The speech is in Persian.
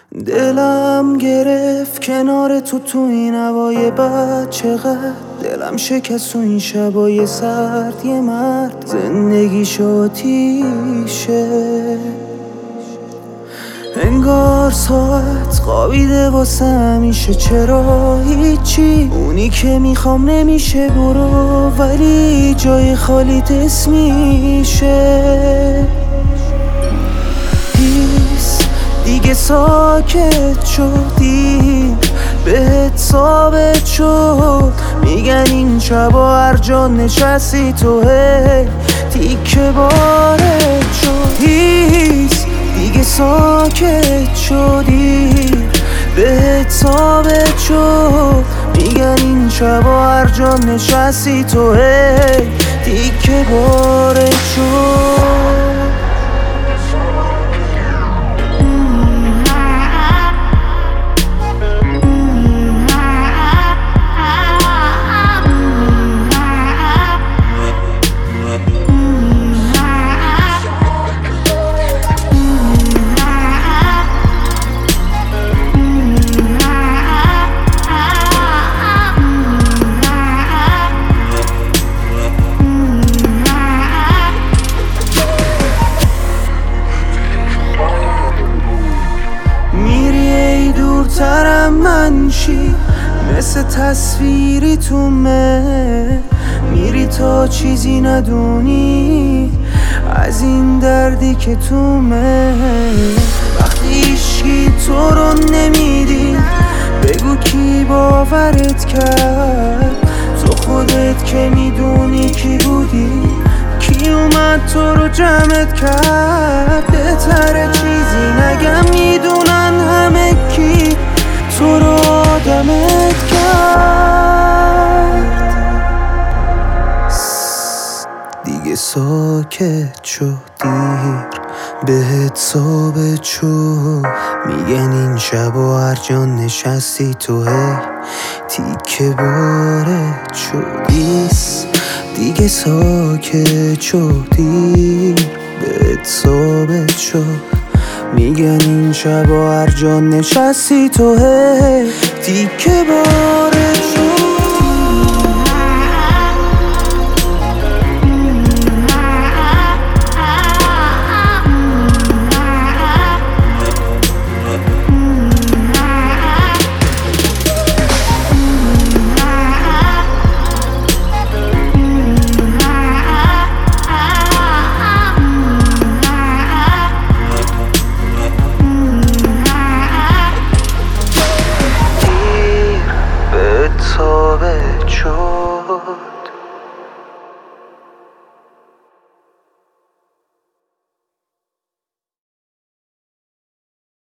دلم گرفت کنار تو این هوای بد، چقدر دلم شکست تو این شبای سرد. یه مرد زندگیش آتیشه، انگار ساعت خوابیده واسه همیشه. چرا هیچی اونی که میخوام نمیشه، برو ولی جای خالی دست میشه. دیگه ساکت شدی، بهت ثابت شد. میگن این شبا هر جا نشستی تو هی تیکه بارت شد. دیگه ساکت شدی، بهت ثابت شد. میگن این شبا هر جا نشستی تو هی تیکه بارت شد. دورترم من چی مثل تصویری تو میری تا چیزی ندونی از این دردی که تو وقتی هیچکی تو رو نمیدی، بگو کی باورت کرد؟ تو خودت که میدونی کی بودی، کی اومد تو رو جمعت کرد؟ بهتره چیزی نگم، میدونن همه کی تو رو آدمت کرد. دیگه ساکت شد، دیر بهت ثابت شد. میگن این شبا هر جا نشستی تو هی تیکه بارت شد. دیگه ساکت شدی، بهت ثابت شد. میگن این شبا هر جا نشستی تو هی تیکه بارت شد.